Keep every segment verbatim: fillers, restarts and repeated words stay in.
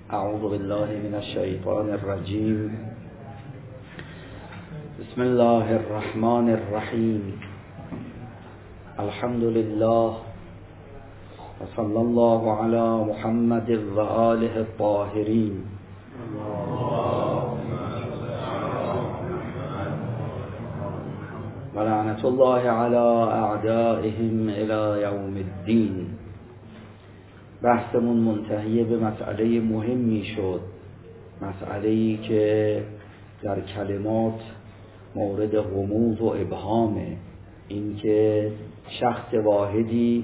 اعوذ بالله من الشیطان الرجیم. بسم الله الرحمن الرحیم. الحمد لله و صلی الله علی محمد و آله الطاهرین. و لعنت الله علی اعدائهم الی یوم الدین. بحثمون منتهی به مسئله مهمی شد، مسئله‌ای که در کلمات مورد غموض و ابهامه، این که شخص واحدی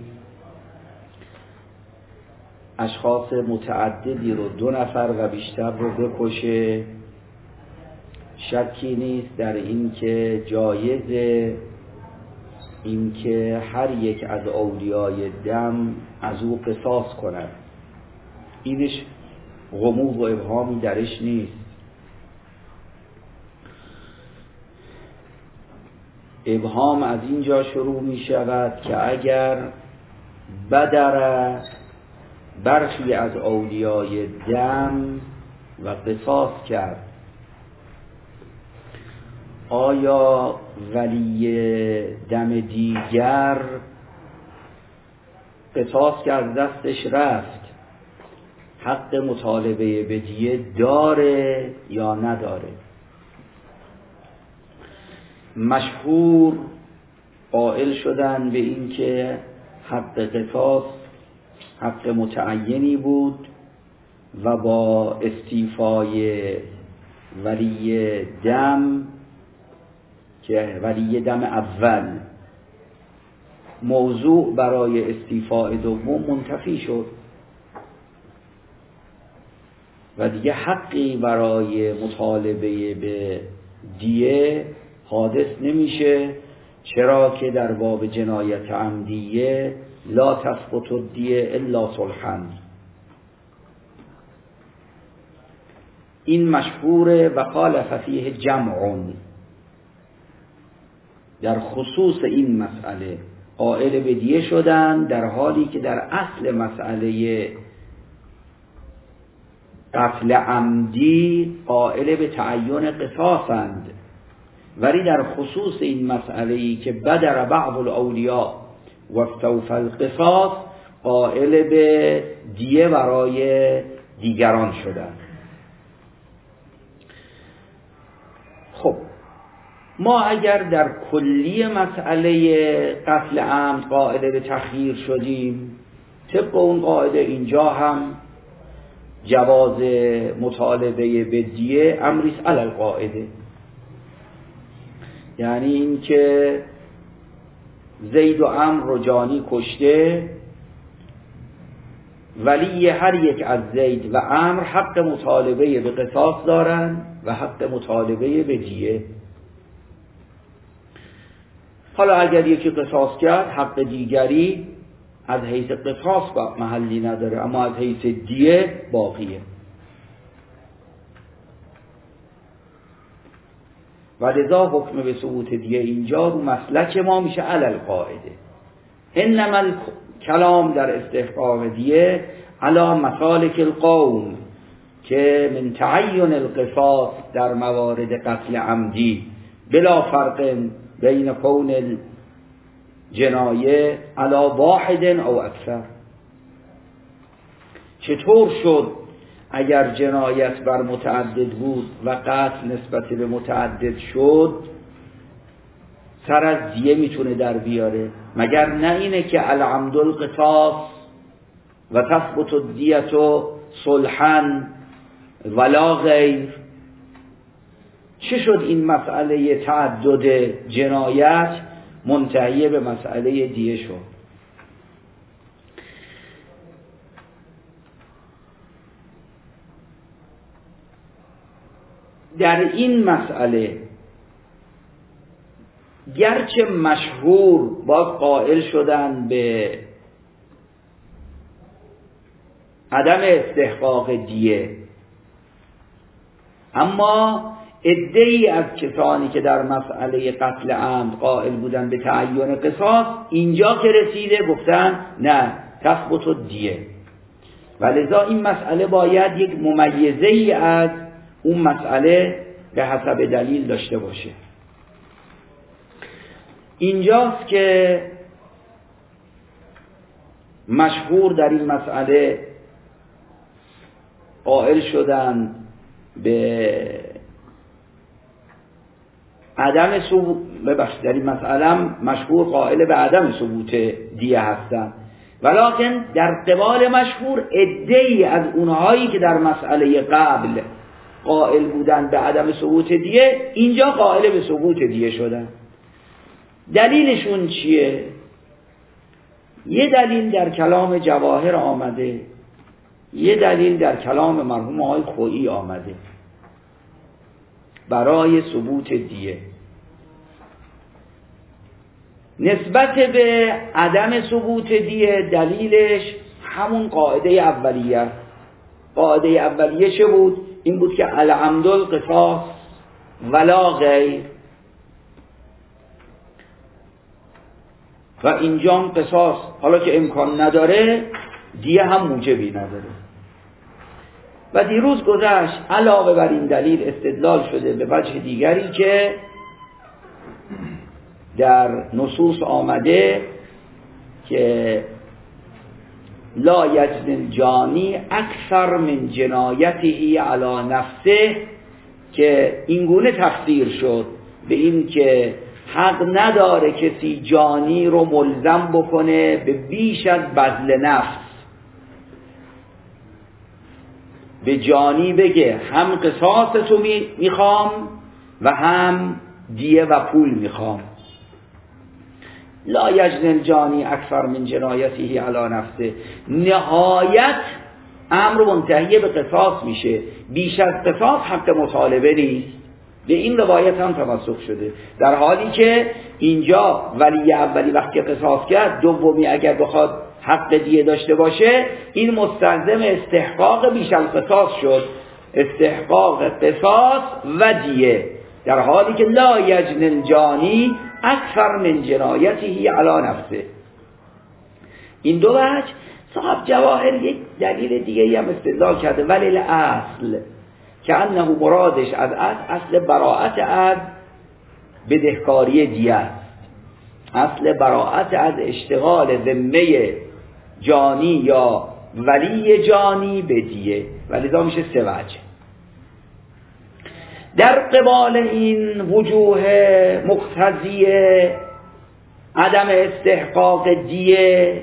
اشخاص متعددی رو، دو نفر و بیشتر رو بکشه. شکی نیست در این که جایزه این که هر یک از اولیای دم از او قصاص کند. اینش غموض و ابهامی درش نیست. ابهام از اینجا شروع می شود که اگر بدر برخی از اولیای دم و قصاص کرد، آیا ولی دم دیگر قصاص که از دستش رفت حق مطالبه به دیه داره یا نداره؟ مشهور قائل شدن به این که حق قصاص حق متعینی بود و با استیفای ولی دم که ولی دم اول موضوع برای استیفاء دوم منتفی شد و دیگه حقی برای مطالبه به دیه حادث نمیشه، چرا که در باب جنایت عمدیه لا تسقط الدیه الا صلحا. این مشهوره و قال ففیه جمع. در خصوص این مسئله قائل به دیه شدن، در حالی که در اصل مسئله قتل عمدی قائل به تعین قصاصند، ولی در خصوص این مسئله‌ای که بدر بعض الاولیاء و استوفى القصاص قائل به دیه برای دیگران شدند. خب ما اگر در کلی مسئله قتل عمد قائل به تخییر شدیم، طبق اون قاعده اینجا هم جواز مطالبه به دیه امریست علی القاعده، یعنی این که زید و عمرو رو جانی کشته، ولی هر یک از زید و عمرو حق مطالبه به قصاص دارن و حق مطالبه به دیه. حالا اگر یکی قصاص کرد، حق دیگری از حیث قصاص محلی نداره، اما از حیث دیه باقیه. و لذا حکم به ثبوت دیه اینجا رو مسلک ما میشه علی القاعده. انما کلام در استحقاق دیه علی مسالک القوم که من تعین القصاص در موارد قتل عمدی بلا فرق بین کون جنایه علی واحد او اکثر. چطور شد اگر جنایت بر متعدد بود و قتل نسبت به متعدد شد سر از دیه میتونه در بیاره؟ مگر نه اینه که العمد القصاص و تثبت الدیه صلحا ولا غیر؟ چه شد این مسئله تعدد جنایت منتهی به مسئله دیه شد؟ در این مسئله گرچه مشهور باز قائل شدن به عدم استحقاق دیه، اما عده‌ای از کسانی که در مسئله قتل عمد قائل بودن به تعین قصاص، اینجا که رسیده گفتن نه تثبت الدیه. و لذا این مسئله باید یک ممیزه ای از اون مسئله به حسب دلیل داشته باشه. اینجاست که مشهور در این مسئله قائل شدن به عدم ثبوت، ببخشید در این مسئله مشهور قائل به عدم ثبوت دیه هستند، ولکن در قبال مشهور عده‌ای از اونهایی که در مسئله قبل قائل بودن به عدم ثبوت دیه اینجا قائل به ثبوت دیه شدن. دلیلشون چیه؟ یه دلیل در کلام جواهر آمده، یه دلیل در کلام مرحوم آقای خویی آمده برای ثبوت دیه. نسبت به عدم ثبوت دیه دلیلش همون قاعده اولیه. قاعده اولیه چه بود؟ این بود که العمد القصاص ولا غیر، و اینجام قصاص حالا که امکان نداره دیه هم موجبی نداره. و دیروز گذشت علاوه بر این دلیل استدلال شده به وجه دیگری که در نصوص آمده که لا یجنی الجانی اکثر من جنایته علی نفسه، که اینگونه تفسیر شد به این که حق نداره کسی جانی رو ملزم بکنه به بیش از بذل نفس. به جانی بگه هم قصاص تو میخوام و هم دیه و پول میخوام. لا یجنی الجانی اکثر من جنایته علی نفسه، نهایت امر منتهی به قصاص میشه، بیش از قصاص حق مطالبه نیست. به این روایت هم تمسک شده، در حالی که اینجا ولی اولی وقتی قصاص کرد، دومی اگر بخواد حق دیه داشته باشه این مستلزم استحقاق بیش از قصاص شد، استحقاق قصاص و دیه، در حالی که لا یجنی الجانی اکثر من جنایته علی نفسه. این دو وجه صاحب جواهر یک دلیل دیگه هم استدلال کرده، ولی الاصل که انه مرادش از اصل اصل براءت از بدهکاری دیه است، اصل براءت از اشتغال ذمه جانی یا ولی جانی به دیه، ولذا میشه سه وجه. در قبال این وجوه مقتضی عدم استحقاق دیه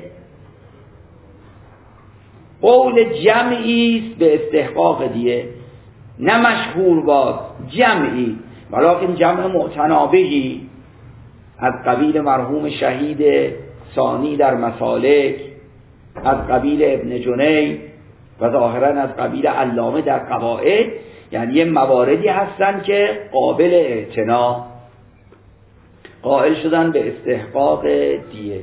قول جمعی است به استحقاق دیه، نه مشهور باز، جمعی، ولیکن جمع معتنابهی از قبیل مرحوم شهید ثانی در مسالک، از قبیل ابن جنی و ظاهرا از قبیل علامه در قواعد، یعنی یه مواردی هستن که قابل اعتنا، قائل شدن به استحقاق دیه.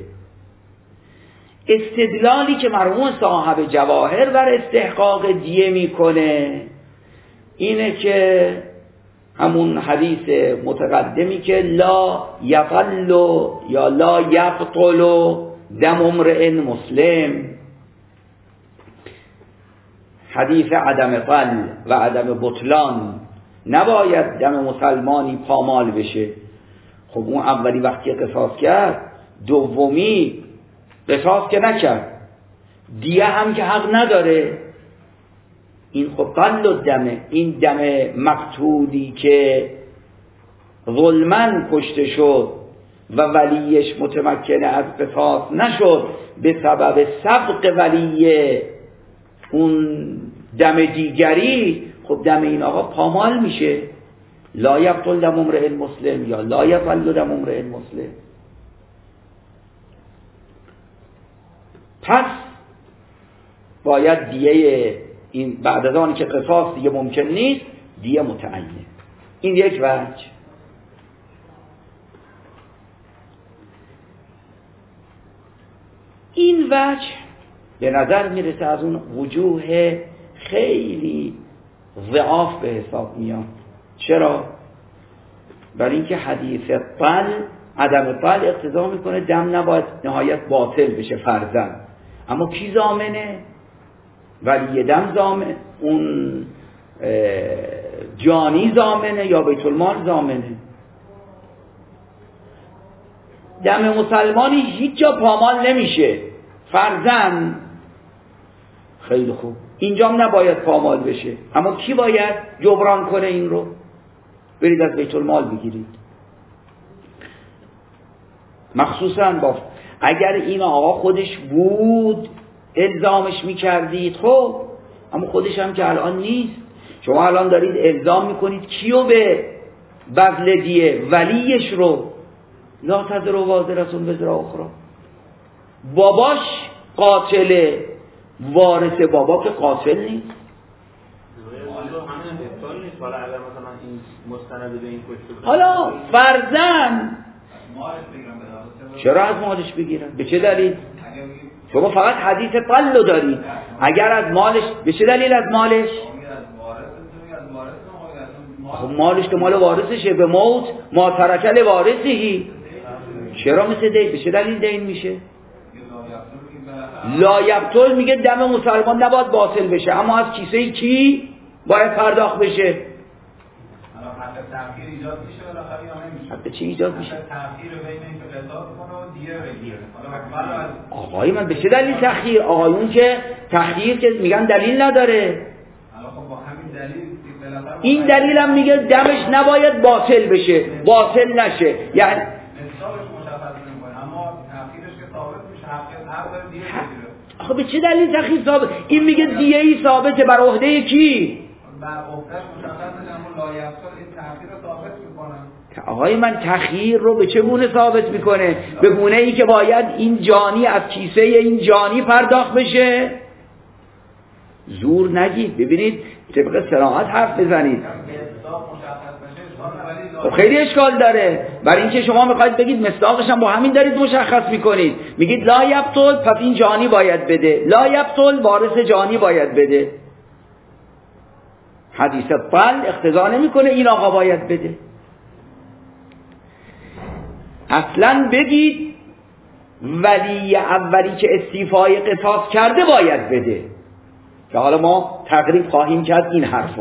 استدلالی که مرحوم صاحب جواهر بر استحقاق دیه میکنه اینه که همون حدیث متقدمی که لا یقل یا لا یقتل دم امرئ مسلم، حدیث عدم قل و عدم بطلان، نباید دم مسلمانی پامال بشه. خب اون اولی وقتی قصاص کرد، دومی قصاص که نکرد، دیه هم که حق نداره. این خب قل و دمه، این دم مقتولی که ظلمن کشته شد و ولیش متمکن از قصاص نشد به سبب سبق ولی اون دم دیگری، خب دم این آقا پامال میشه. لا یقتل دم امرئ مسلم یا لا یقل دم امرئ مسلم. پس باید دیه این بعد از آنی که قصاص دیگه ممکن نیست، دیه متعینه. این یک وجه. این وجه به نظر میرسه از اون وجوه خیلی ضعاف به حساب میاد. چرا؟ برای اینکه حدیث قل، عدم قل اقتضا میکنه دم نباید نهایت باطل بشه فرضاً، اما کی ضامنه؟ ولی دم زامن، اون جانی زامنه یا بیت المال زامنه. دم مسلمانی هیچ جا پامال نمیشه. فرضاً خیلی خوب اینجا هم نباید پامال بشه، اما کی باید جبران کنه این رو؟ برید از بیت المال بگیرید. مخصوصاً با اگر این آقا خودش بود الزامش میکردید، خب اما خودش هم که الان نیست. شما الان دارید الزام میکنید کیو به بذل دیه؟ ولیش رو. لا تذروا وازرة وزر اخرى. باباش قاتله، وارث بابا که قاتل نیست. حالا فرزن چرا از مالش بگیرن؟ به چه دلیل؟ شما فقط حدیث طلو دارید. اگر از مالش، به چه دلیل از مالش؟ خب مالش که مال وارثشه. به موت ما ترکل وارثی. چرا مثل دین؟ به چه دلیل دین میشه؟ لا یبطل میگه دم مسلمان نباید باطل بشه، اما از کیسه کی باید پرداخت بشه؟ حق تأخیر ایجاد میشه بالاخره یا نمیشه؟ حق چی ایجاد میشه؟ حق تأخیر بین این که قصاص کنه و دیه بگیره. حالا آقای من به چه دلیل تأخیر؟ آقایون که تأخیر که میگن دلیل نداره. حالا خب با همین دلیل این دلیل هم میگه دمش نباید باطل بشه، باطل نشه. یعنی حسابش مشخص نمیکنه، اما تأخیرش که ثابت میشه حق حق داره دیه بگیره. آخه به چه دلیل تأخیر ثابت؟ این میگه دیه ای ثابته بر عهده کی؟ بر عهدهش مشخصه، اما لایحصل این تأخیر رو ثابت میکنه. آقای من تأخیر رو به چه گونه ثابت میکنه؟ به گونه ای که باید این جانی از کیسه این جانی پرداخت بشه. زور نگید. ببینید طبق صراحت حرف بزنید. خب خیلی اشکال داره، برای اینکه شما میخواید بگید مصداقش هم با همین دارید مشخص میکنید. میگید لا یبطل، پس این جانی باید بده. لا یبطل، وارث جانی باید بده. حدیث طل اقتضا نمیکنه این آقا باید بده. اصلا بگید ولی اولی که استیفای قصاص کرده باید بده، که حالا ما تقریب خواهیم کرد این حرفو.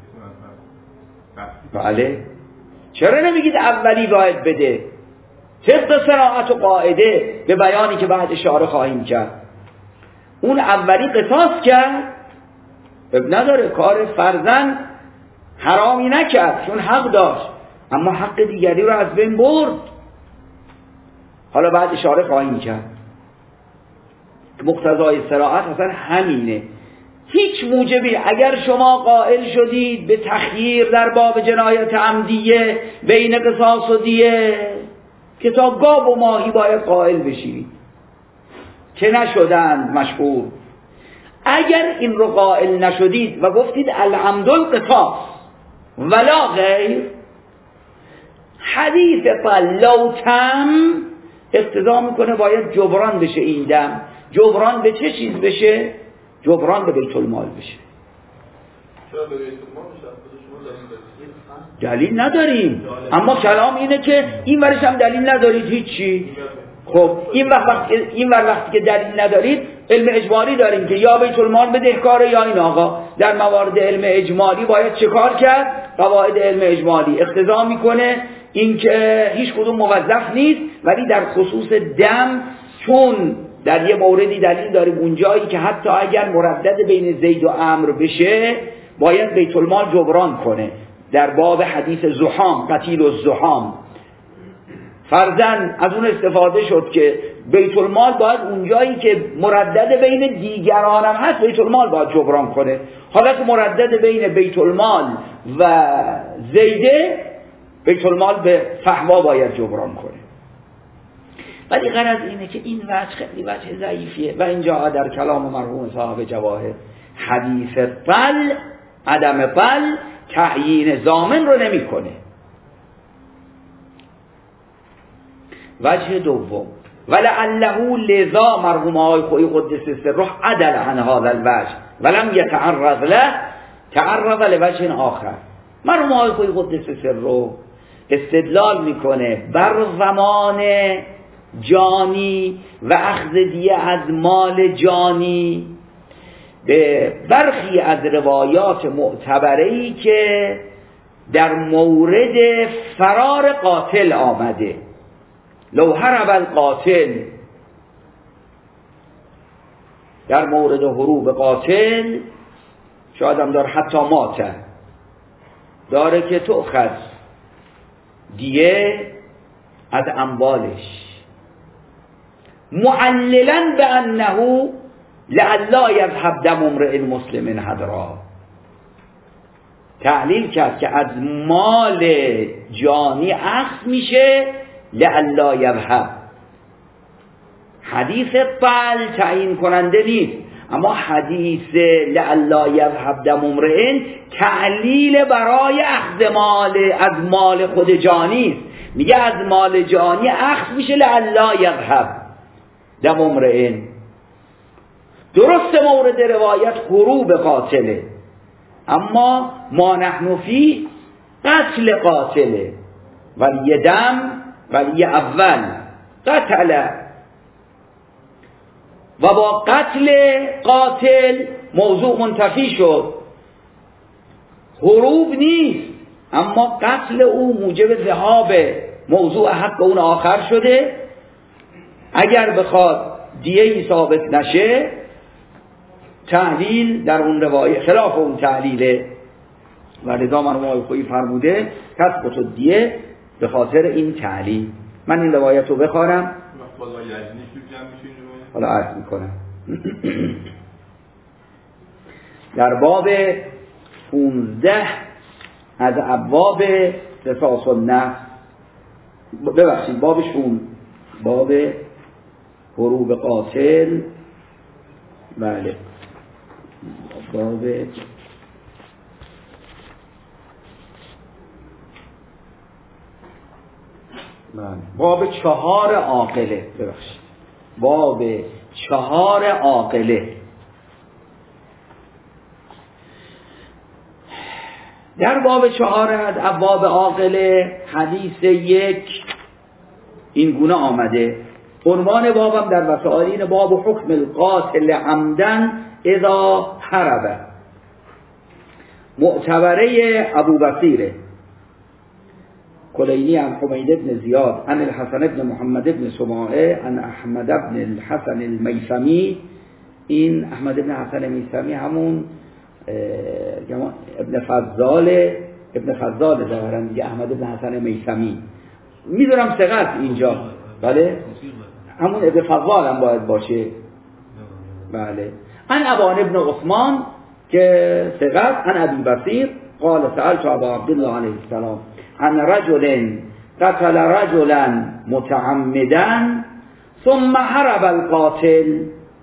بله چرا نمیگید اولی باید بده؟ طبق صراحت و قاعده به بیانی که بعد اشاره خواهیم کرد. اون اولی قصاص کرد، اب نداره، کار فرزند حرامی نکرد چون حق داشت، اما حق دیگری رو از بین برد. حالا بعد اشاره خواهیم کرد. مقتضای صراحت اصلا همینه. هیچ موجبی اگر شما قائل شدید به تخییر در باب جنایت عمدیه بین قصاص و دیه، که تا گاو و ماهی باید قائل بشید که نشدند مشهور. اگر این رو قائل نشدید و گفتید العمد القصاص ولا غیر، حدیث لو تم اقتضا میکنه باید جبران بشه. این دم جبران به چه چیز بشه؟ جبران به بیت المال بشه. چرا به بیت المال بشه؟ دلیل نداریم، اما کلام اینه که این ورش هم دلیل ندارید هیچی. خب این وقت این وقتی که دلیل ندارید، علم اجمالی داریم که یا بیت المال بدهکاره یا این آقا. در موارد علم اجمالی باید چه کار کرد؟ قواعد علم اجمالی اقتضا میکنه این که هیچ کدوم موظف نیست، ولی در خصوص دم چون در یه موردی دلیل داریم اونجایی که حتی اگر مردد بین زید و عمرو بشه باید بیت المال جبران کنه. در باب حدیث زحام، قتیل الزحام، فرضاً از اون استفاده شد که بیت المال باید اونجایی که مردد بین دیگران هم هست بیت المال باید جبران کنه. حالا که مردد بین بیت المال و زیده، بیت المال به فهوا باید جبران کنه. ولی غرض اینه که این وجه خیلی وجه ضعیفیه و اینجا در کلام مرحوم صاحب جواهر حدیث طل، عدم طل تعیین ضامن رو نمی کنه. وجه دوم ولعله لذا مرحوم آقای خویی قدس سره عدل عن هذا الوجه ولم يتعرض له تعرض لوجه آخر. مرحوم آقای خویی قدس سره استدلال میکنه بر زمان جانی و اخذ دیه از مال جانی به برخی از روایات معتبره‌ای که در مورد فرار قاتل آمده. لو هرب القاتل، در مورد هروب قاتل شاید هم داره حتی ماته داره که تؤخذ دیه از اموالش معللا به انه لعلا یذهب دم امرئ مسلم هدرا. تعلیل کرد که از مال جانی اخذ میشه لعلا یذهب. حدیث فعل تعیین کننده نیست، اما حدیث لعلا یذهب دم امرئ تعلیل برای اخذ مال از مال خود جانی است. میگه از مال جانی اخذ میشه لعلا یذهب دم امرئ. درست مورد روایت هروب قاتله، اما ما نحن فی قتل قاتله ولی دم ولی اول قتله. و با قتل قاتل موضوع منتفی شد، هروب نیست، اما قتل او موجب ذهاب موضوع حق اون آخر شده. اگر بخواد دیهی ثابت نشه، تعلیل در اون روایه خلاف اون تعلیله و لذا مرحوم آقای خویی فرموده تثبت الدیه به خاطر این تعلیل. من این روایت رو بخوانم حالا عرض میکنم. در باب پونزده از ابواب قصاص النفس، ببخشید بابشون باب هروب قاتل، بله باب بله باب چهار عاقله، ببخشید باب چهار عاقله. در باب چهار از ابواب عاقله حدیث یک این گونه آمده. عنوان بابم در وسائل باب حکم القاتل عمدن اذا هرب، معتبره ابو بصیره کلینی عن حمید بن زیاد عن الحسن بن محمد بن سماعه عن احمد بن الحسن المیثمی. این احمد بن حسن المیثمی همون ابن فضال ابن فضال ظاهرا دیگه، احمد بن حسن المیثمی میدونم ثقت اینجا، بله همون ابن فضال هم باید باشه، بله. عن ابان ابن عثمان که ثقت عن ابی بصیر قال سألت ابا عبدالله علیه السلام عن رجل قتل رجلا متعمدا ثم هرب القاتل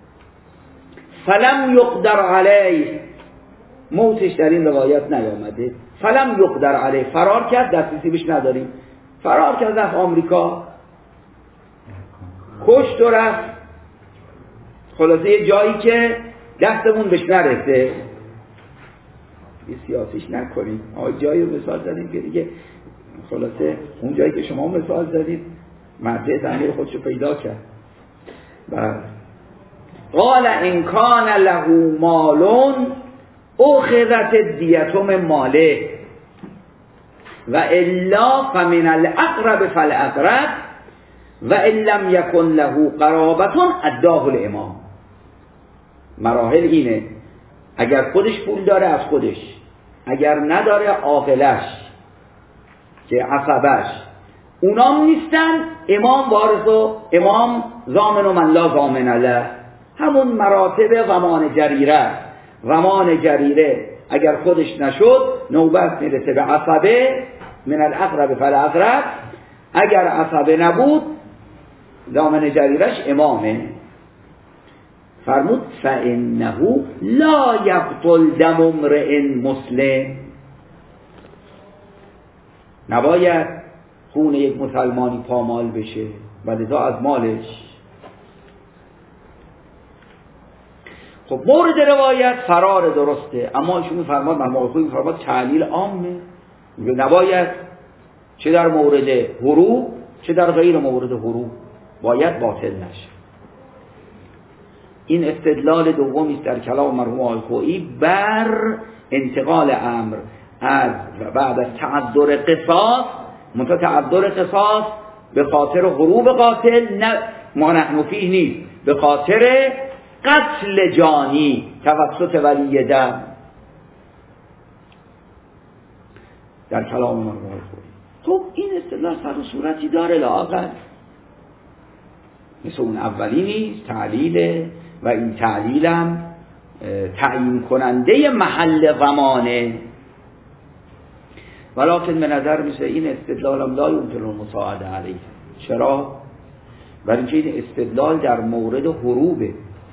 فلم يقدر علیه. موتش در این روایت نیامده. فلم يقدر علیه، فرار کرد، دسترسی بهش نداریم، فرار کرد از آمریکا، کشت و رفت، خلاصه یه جایی که دستمون بهش نرسه. یه سیاسیش نکنیم، آقای جایی رو مثال زدیم که دیگه خلاصه اون جایی که شما مثال زدید مرجع تعمیر خودشو پیدا کرد. بله. قال ان کان له مالون اخذت دیتم ماله و الا فمن الاقرب فالاقرب و ان لم یکن له قرابتون اداه الامام. مراحل اینه، اگر خودش پول داره از خودش، اگر نداره عاقلش که عصبش، اونام نیستن، امام وارث و امام ضامن و من لا ضامن له، همون مراتب ضمان جریره. ضمان جریره اگر خودش نشد نوبت میرسه به عصبه، من الاقرب فالاقرب، اگر عصبه نبود ضامن جریرش امامه. فرمود فانه لا یقتل دم امرئ مسلم، نباید خون یک مسلمانی پامال بشه و لذا از مالش. خب مورد روایت فرار درسته، اما ایشون میفرماد من موضوعی میفرماد تعلیل عامه، نباید چه در مورد هروب چه در غیر مورد هروب باید باطل نشه. این استدلال دومی است در کلام مرحوم آقای خویی بر انتقال امر از بعد از تعذر قصاص، منتها تعذر قصاص به خاطر هروب قاتل نه ما نحن فیه نیست، به خاطر قتل جانی توسط ولی دم در کلام مرحوم آقای خویی. خب این استدلال سر و صورتی داره لااقل، مثل اون اولی نیست، تعلیله و این تعلیلم تعیین کننده محل زمانه، ولکن به نظر میسه این استدلالم لا یمکن المساعده علیه. چرا؟ برای اینکه این استدلال در مورد هروبه.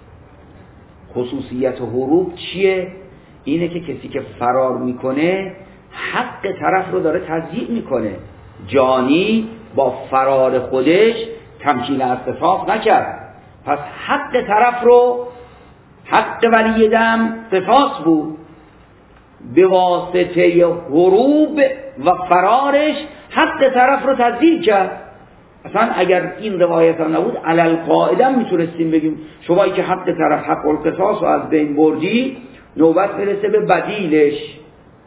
خصوصیت هروب چیه؟ اینه که کسی که فرار میکنه حق طرف رو داره تضییع میکنه. جانی با فرار خودش تمکین از قصاص نکرد، پس حق طرف رو، حق ولی دم قصاص بود، به واسطه هروب و فرارش حق طرف رو تضییع کرد. اصلا اگر این روایت هم نبود علل قاعده میتونستیم بگیم شمایی که حق طرف حق القصاص رو از بین بردی، نوبت میرسه به بدیلش.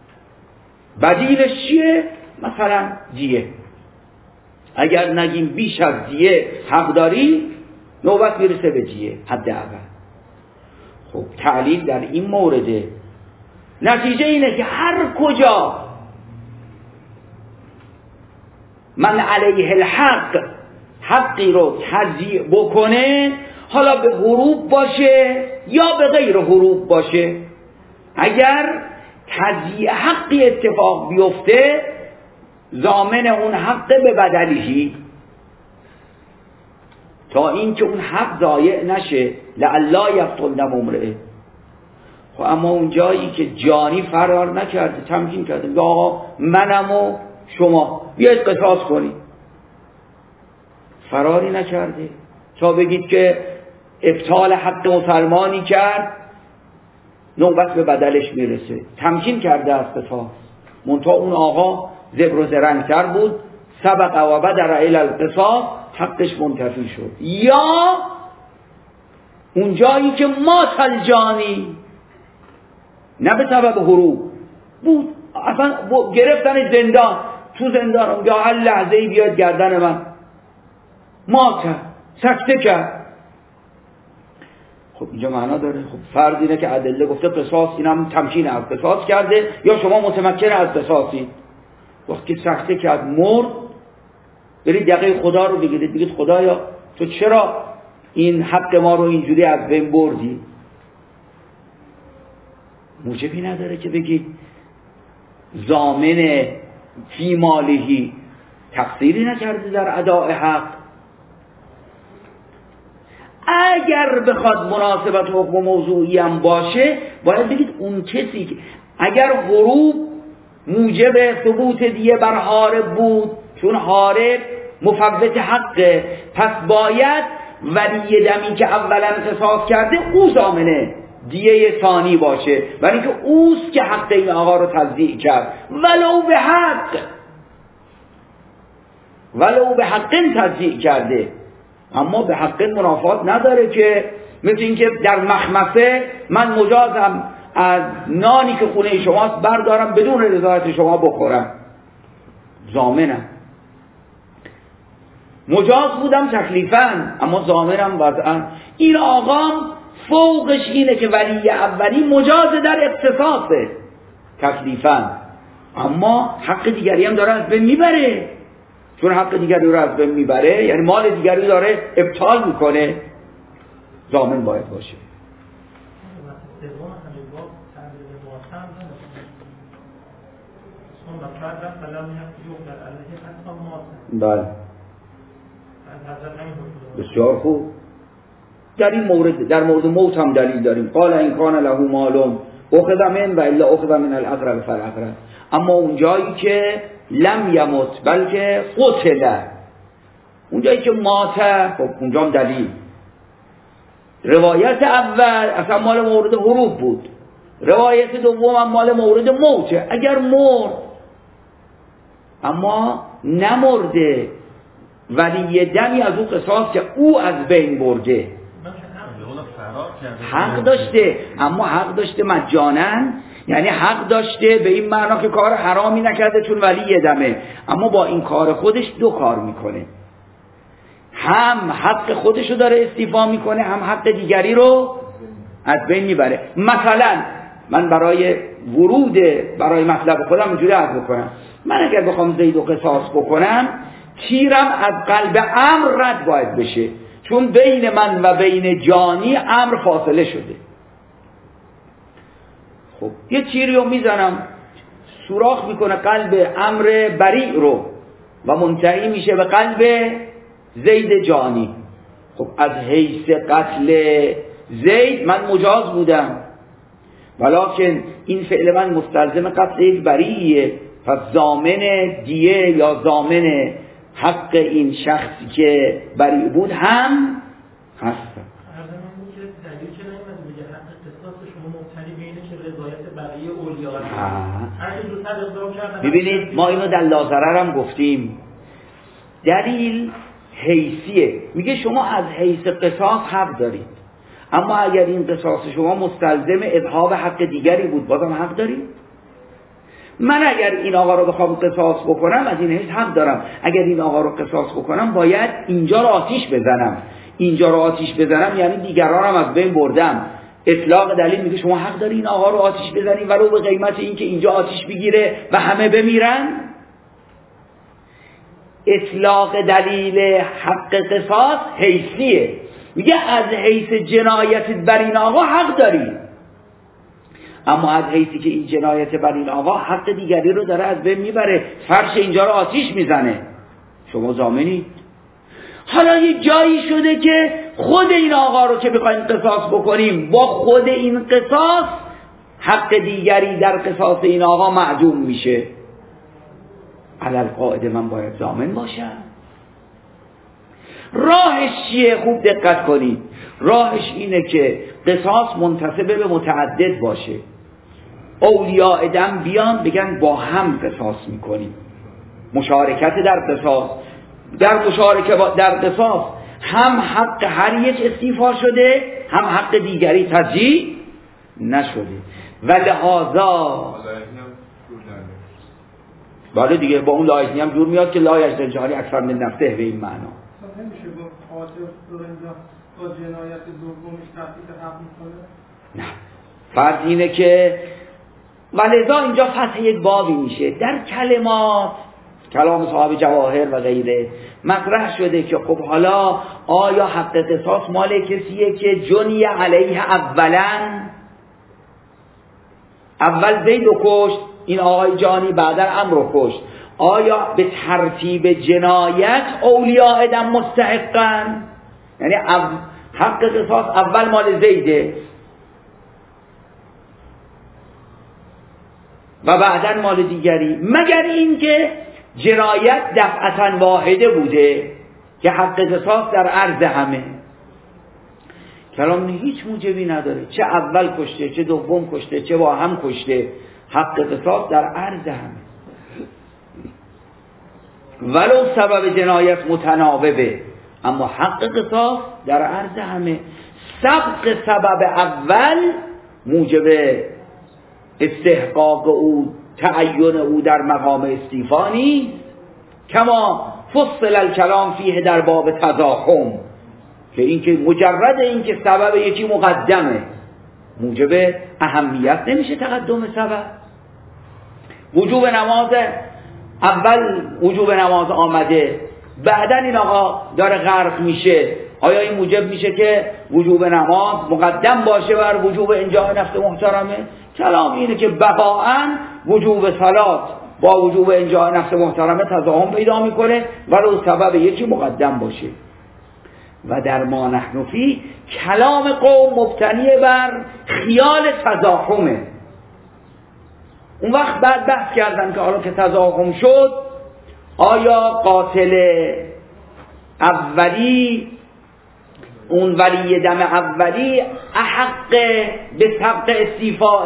بدیلش چیه؟ مثلا دیه. اگر نگیم بیش از دیه حق داری، نوبت میرسه به دیه حد اول. خب تعلیل در این مورده. نتیجه اینه که هر کجا من علیه الحق حقی رو تضییع بکنه، حالا به هروب باشه یا به غیر هروب باشه، اگر تضییع حقی اتفاق بیفته ضامن اون حق به بدلیه، تا اینکه اون حق ضایع نشه، لعلا یقتل دم امرئ. خب اما اون جایی که جانی فرار نکرده، تمکین کرده، میگه آقا منم و شما بیاید قصاص کنید، فراری نکرده تا بگید که ابطال حق مسلمانی کرد، نوبت به بدلش میرسه، تمکین کرده از قصاص. منتها اون آقا زبر و زرنگ‌تر بود، سبق و بدر الی القصاص، حقش منتفی شد. یا اون جایی که مات الجانی، نه به سبب هروب بود، اصلا گرفتن زندان، تو زندان یا هر لحظه ای بیاد گردن من، مات کرد، سکته کرد. خب اینجا معنا داره. خب فرض اینه که ادله گفته قصاص، اینم تمکین از قصاص کرده، یا شما متمکن از قصاصید. وقتی سکته کرد مرد، برید یقه خدا رو بگیرید، بگید خدایا تو چرا این حق ما رو اینجوری از بین بردی؟ موجبی نداره که بگید ضامن فی مالهی تقصیری نکرده در اداء حق. اگر بخواد مناسبت حکم موضوعی هم باشه، باید بگید اون کسی که اگر هروب موجب ثبوت دیه بر حارب بود، چون حارب مفوت حقه، پس باید ولی دمی که اولا قصاص کرده او ضامنه دیه ثانی باشه، ولی که اوست که حق این آقا رو تضییع کرد، ولو به حق ولو به حق تضییع کرده. اما به حق منافات نداره که مثل این که در مخمسه من مجازم از نانی که خونه شماست بردارم بدون رضایت شما بخورم، ضامنم. مجاز بودم تکلیفاً، اما ضامنم وضعاً. این آقام فوقش اینه که ولی اولی مجاز در اختصاصه تکلیفاً، اما حق دیگری هم داره از بین میبره. چون حق دیگری رو از بین میبره یعنی مال دیگری داره ابطال میکنه، ضامن باید باشه. بله بسیار خوب. در این مورد در مورد موت هم دلیل داریم. قال این کان له مالون اخذ من و الا اخذ من الاقرب فالاقرب. اما اون جایی که لم یمت بلکه قتل، اون جایی که مات، خب اونجا هم دلیل. روایت اول اصلا مال مورد هروب بود، روایت دوم هم مال مورد موته. اگر مرد اما نمرده، ولی یه دمی از او قصاص که او از بین برده. فرار حق داشته، اما حق داشته مجانن، یعنی حق داشته به این معنا که کار حرامی نکرده چون ولی دمه، اما با این کار خودش دو کار میکنه، هم حق خودشو داره استیفا میکنه، هم حق دیگری رو از بین میبره. مثلا من برای ورود برای مطلب خودم اینجوری عرض بکنم، من اگر بخوام زید و قصاص بکنم، تیرم از قلب امر رد باید بشه، چون بین من و بین جانی امر فاصله شده. خب یه تیری رو میزنم سوراخ میکنه قلب امر بریء رو و منتهی میشه به قلب زید جانی. خب از حیث قتل زید من مجاز بودم، ولکن این فعل من مستلزم قتل یک بریئه، پس ضامن دیه یا ضامن حق این شخصی که بریء بود هم هستم. ببینید ما اینو در لاضرر هم گفتیم، دلیل حیثیه، میگه شما از حیث قصاص حق دارید، اما اگر این قصاص شما مستلزم اذهاب حق دیگری بود بازم حق دارید. من اگر این آقا رو بخوام قصاص بکنم از این حیث حق دارم، اگر این آقا رو قصاص بکنم باید اینجا رو آتیش بزنم، اینجا رو آتیش بزنم یعنی دیگرانم از بین بردم. اطلاق دلیل میگه شما حق داری این آقا رو آتیش بزنی ولو به قیمت این که اینجا آتیش بگیره و همه بمیرن. اطلاق دلیل حق قصاص حیثیه، میگه از حیث جنایت بر این آقا حق داری، اما از حیثی که این جنایت بر این آقا حق دیگری رو داره از بین میبره، فرش اینجا رو آتیش میزنه، شما ضامنید. حالا یه جایی شده که خود این آقا رو که بخوایم قصاص بکنیم با خود این قصاص حق دیگری در قصاص این آقا معدوم میشه، علل قاعده من باید ضامن باشم. راهش چیه؟ خوب دقت کنید. راهش اینه که قصاص منتسب به متعدد باشه، اولیاء دم بیان بگن با هم قصاص میکنیم، مشارکت در قصاص، در مشارکت در قصاص هم حق هر یک استیفا شده هم حق دیگری ترجیح نشده و لحاظا بله دیگه با اون لایحه‌ای هم جور میاد که لا یجد الجاری اکثر من نفسه به این معنا. نمیشه با قاطع رو اینجا با جنایت دومش تفصیل حق میکنه؟ نه، فرض اینه که ولذا اینجا فتح یک بابی میشه در کلمات، کلام صاحب جواهر و غیره مطرح شده که خب حالا آیا حق قصاص مال کسیه که جنی علیه اولا اول زید رو کشت این آقای جانی بعدا امر رو کشت، آیا به ترتیب جنایت اولیاء دم مستحقن؟ یعنی حق قصاص اول مال زیده و بعدا مال دیگری، مگر اینکه جنایت دفعتا واحده بوده که حق قصاص در عرض همه. کلام هیچ موجبی نداره، چه اول کشته چه دوم کشته چه با هم کشته، حق قصاص در عرض همه، ولو سبب جنایت متناوبه اما حق قصاص در عرض همه. سبق سبب اول موجب استحقاق او تعین او در مقام استیفا نیست، کما فصل الکلام فیه در باب تضاخم، که اینکه مجرد اینکه سبب یکی مقدمه موجب اهمیت نمیشه تقدم سبب. وجوب نماز اول وجوب نماز آمده بعدا این آقا داره غرق میشه، آیا این موجب میشه که وجوب نماز مقدم باشه بر وجوب انجام نفس محترمه؟ کلام اینه که بقاعا وجوب صلات با وجوب انجام نفس محترمه تضاهم پیدا میکنه ولو سبب یکی مقدم باشه. و در ما نحن فی کلام قوم مبتنی بر خیال تضاهمه. اون وقت بعد بحث کردن که حالا که تضاهم شد آیا قاتل اولی اون ولی دم اولی احق به سبق استیفاء؟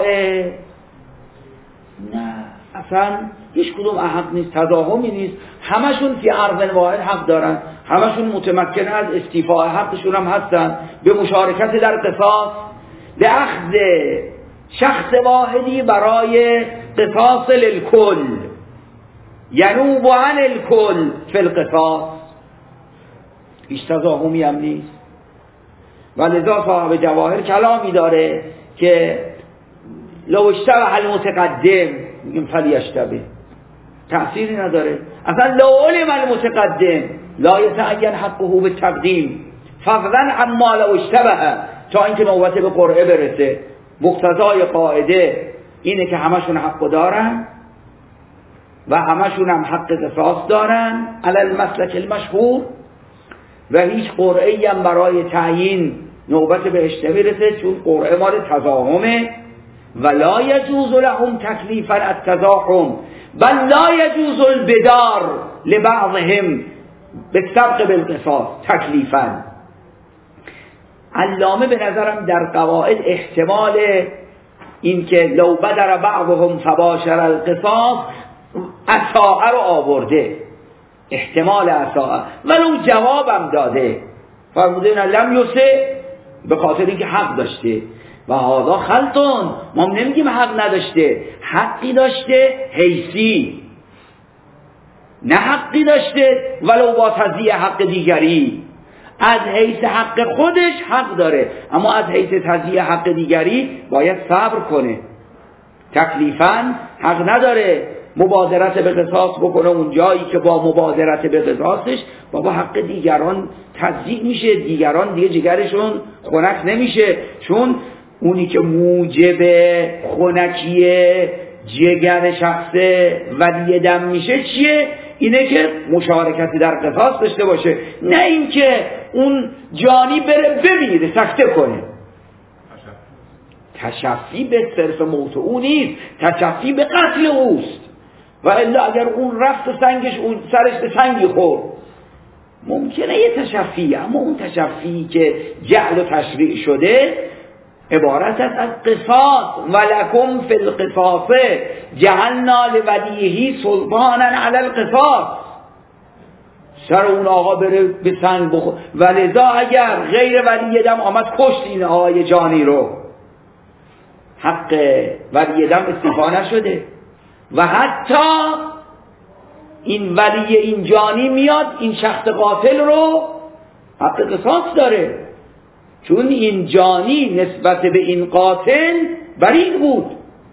نه، اصلا هیچ کدوم احق نیست، تضاهمی نیست، همشون فی عرض واحد حق دارن. همشون متمکن از استیفاء حقشون هم هستن به مشارکت در قصاص، به اخذ شخص واحدی برای قصاص للکل، ینوب عن الکل فی القصاص. هیچ تضاهمی هم نیست. و لذا صاحب جواهر کلامی داره که لو اشتبه المتقدم، میگیم فلیشتبه، تأثیری نداره. اصلا لو علم المتقدم لا یتعین حقه بالتقدیم فضلا عما لو اشتبه، تا اینکه نوبت به قرعه برسه. مقتضای قاعده اینه که همشون حق دارن و همشون هم حق قصاص دارن علی المسلک المشهور، و هیچ قرعه‌ای هم برای تعیین نوبت بهش نمیرسه، چون قرعه مال تزاحمه. و لا یجوز لهم تکلیفا التزاحم بل لا یجوز البدار لبعضهم بالسبق بالقصاص تکلیفا. علامه به نظرم در قواعد احتمال این که لو بدر بعضهم فباشر القصاص اساء رو آورده، احتمال اساء، ولو جوابم داده فرموده نه لم یسه، به خاطر اینکه حق داشته. و هذا خلطون، ما نمیگیم حق نداشته، حقی داشته حیثی، نه حقی داشته ولو با تضییع حق دیگری. از حیث حق خودش حق داره، اما از حیث تضییع حق دیگری باید صبر کنه. تکلیفاً حق نداره مبادرت به قصاص بکنه اون جایی که با مبادرت به قصاصش بابا حق دیگران تضییع میشه، دیگران دیگه جگرشون خنک نمیشه. چون اونی که موجب خنکی جگر شخص ولی دم میشه چیه؟ اینه که مشارکتی در قصاص داشته باشه، نه اینکه اون جانی بره بمیره سکته کنه. تشفی به صرف موت او نیست، تشفی به قتل اوست. و الا اگر اون رفت سنگش اون سرش به سنگی خورد ممکنه یه تشفی، اما اون تشفی که جعل و تشریع شده عبارت است از قصاص. ولکم فی القصاص جعلنا لولیه سلطانا علی القصاص. سر اون آقا بره به سنگ بخور، ولذا اگر غیر ولی دم آمد کشت این آقای جانی رو، حق ولی دم استیفا نشده. و حتی این ولی این جانی میاد این شخص قاتل رو حق قصاص داره، چون این جانی نسبت به این قاتل برید بود.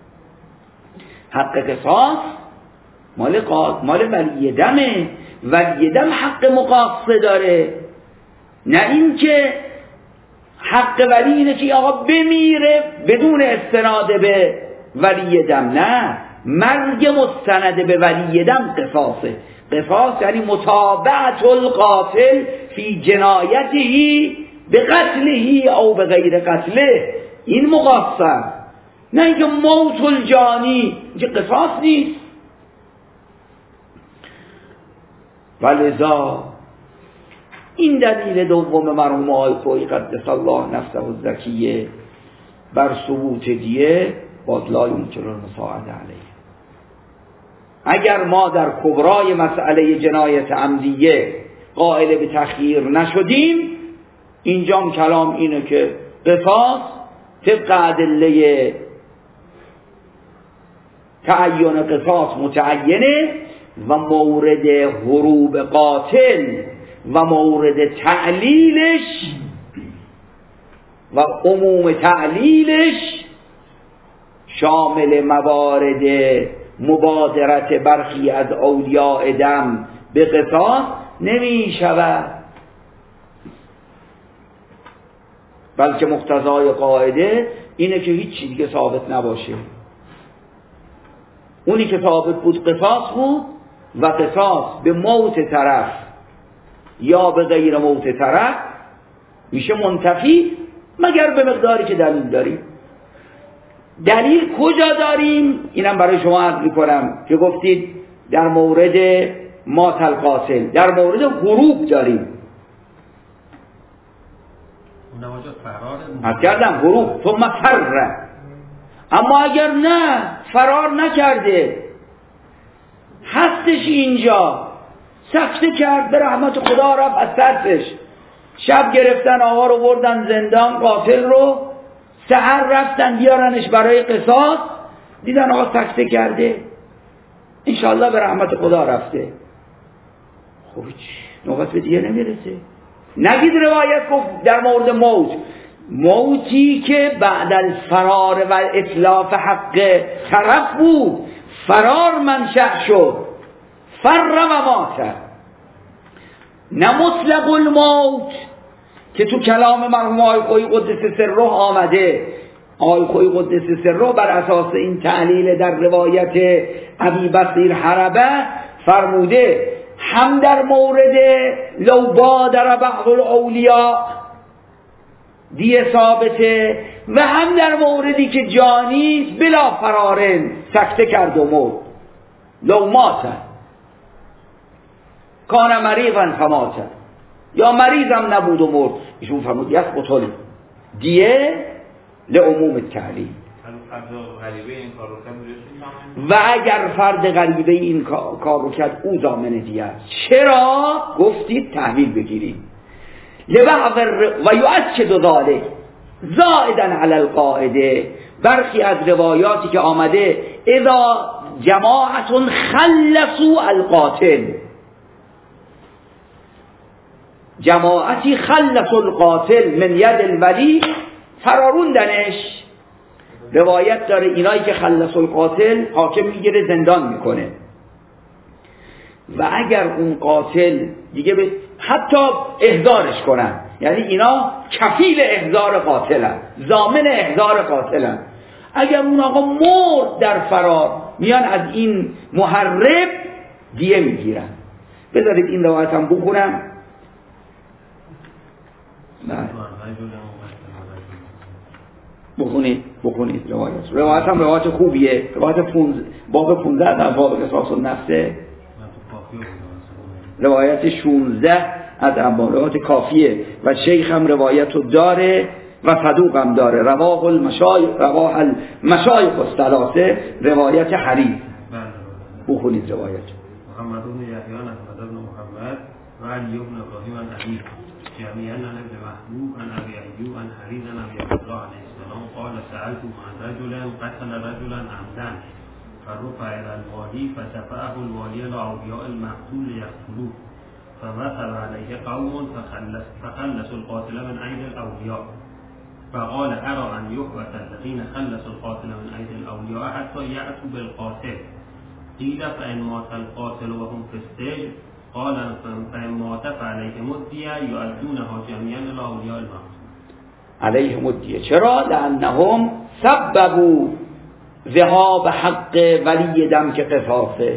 حق قصاص مال قاتل مال ولی دمه، ولی دم حق مقاصه داره، نه اینکه حق ولی اینه که آقا بمیره بدون استناد به ولی دم. نه، مرگ مستند به ولی دم قصاصه. قصاص یعنی متابعت القاتل فی جنایته به قتله او به غیر قتله، این مقاصه، نه اینکه موت الجانی که قصاص نیست. ولذا این دلیل دوم مرحوم آقای خویی قدس الله نفسه الزکیه بر ثبوت دیه باز لا یمکن المساعده علیه. اگر ما در کبرای مسئله جنایت عمدیه قائل به تخییر نشدیم، اینجام کلام اینه که قصاص طبق ادله تعین قصاص متعینه و مورد هروب قاتل و مورد تعلیلش و عموم تعلیلش شامل موارد مبادرت برخی از اولیاء دم به قصاص نمی شود، بلکه مقتضای قاعده اینه که هیچ چیز دیگه ثابت نباشه. اونی که ثابت بود قصاص بود و قصاص به موت طرف یا به غیر موت طرف میشه منتفی مگر به مقداری که دلیل داریم. دلیل کجا داریم؟ اینم برای شما عرض میکنم که گفتید در مورد مات القاتل، در مورد غروب داریم. از کردم غروب ثم فر. اما اگر نه فرار نکرده هستش اینجا سکته کرد، به رحمت خدا رفت از ترسش. شب گرفتن آقا رو بردن زندان، قاتل رو. سحر رفتن بیارنش برای قصاص، دیدن آقا سکته کرده، انشالله به رحمت خدا رفته. خب نوبت به دیگه نمیرسه. نگید روایت گفت در مورد موت، موتی که بعد الفرار و اتلاف حق طرف بود، فرار منشأ شد، فر و مات. نه مطلق الموت که تو کلام مرحوم آقای خویی قدس سره آمده. آقای خویی قدس سره بر اساس این تعلیل در روایت ابی بصیر حربه فرموده هم در مورد لو بادر بعض الاولیاء دیه ثابته و هم در موردی که جانی بلا فرارن سکته کرد و مرد. لو مات کان مریضا فمات، یا مریضم نبود و مرد، ایشون فرمود یک قتل دیه لعموم التعلیل. و اگر فرد غریبه این کار رو کرد او ضامن دیه است. چرا؟ گفتید تحویل بگیرید. لبعض و یؤکد ذلک زائدا علی القاعده، برخی از روایاتی که آمده اذا جماعت خلصوا القاتل، جماعتی خلصوا القاتل من ید الولی، فراروندنش. روایت داره اینایی که خلصوا القاتل حاکم میگیره زندان میکنه، و اگر اون قاتل دیگه به حتی احضارش کنن، یعنی اینا کفیل احضار قاتلن، ضامن احضار قاتلن، اگر اون آقا مرد در فرار میان از این محرب دیه میگیرن. بذارید این روایت هم بخونم. نه بخونید بخونید روایت روایت هم روایت خوبیه. روایت پونز... باب پونزده در باب قصاص النفس، روایت شونزده از ابان، روایت کافیه و شیخ هم روایت رو داره و صدوق هم داره. رواه المشایخ رواه المشایخ الثلاثه، روایت حریز. بخونید روایت. محمد بن یحیی احمد بن محمد و علی بن ابراهیم عن علی جميعا عن ابن محبوب عن ابي ايوب عن حريز عن ابي عبد الله عليه السلام قال سألت عن رجل قتل رجلا عمدا فرفع الى الوالي فدفعه الوالي الى اولياء المقتول ليقتلوه فمثل عليه قوم فخلص فخلصوا القاتل من ايدي الاولياء فقال ارى ان يحبس الذين خلصوا القاتل من ايدي الاولياء حتى ياتوا بالقاتل. قيل فان مات القاتل وهم في السجن قال فإن مات فعليهم الدية يؤدونها جميعا إلى أولياء المقتول. عليهم الدية. چرا؟ لأنهم سببوا ذهاب حق ولی دم که قصاصه.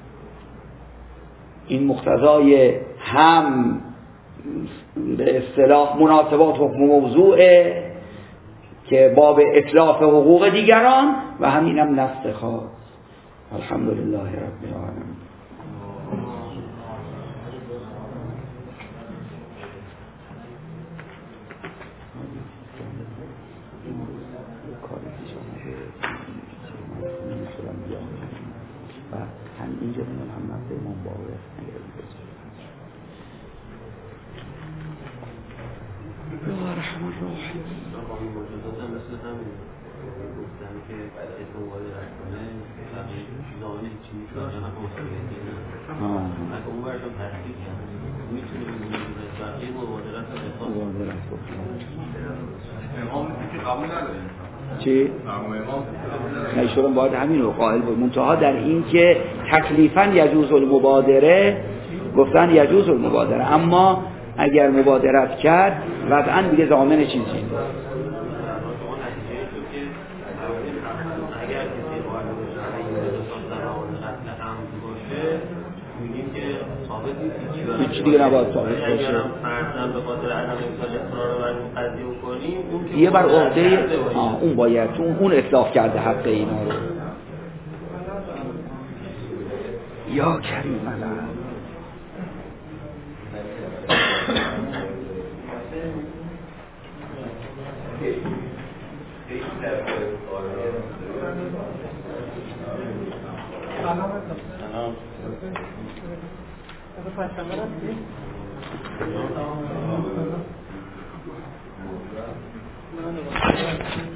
این مقتضای هم به اصطلاح مناسبات حکم موضوعه که باب اتلاف حقوق دیگران و همین هم نفس خاص. الحمدلله رب العالمین. اینجا من هم نفت امام باقر یا رحمن الرحیم. مجازات مثل همین گفتن که اسم مبادرت کنه زامن چی میشه هم مصابیتی نه اگه اون برشم تحقیق میتونه بگونه بقیه مبادرت رو احساس مبادرت امام که قبول نداره چی؟ نشورم باید همین رو قائل بود. منتها در این که تکلیفاً یجوز المبادره، گفتن یجوز المبادره، اما اگر مبادرت کرد وضعاً دیگه ضامن چیزی نیست. هیچ دیگه نباید ثابت باشه. یه بر عهده اون باید، چون اون اصلاح کرده حق اینا رو. یا کریم الله. از پشنبه رفتی؟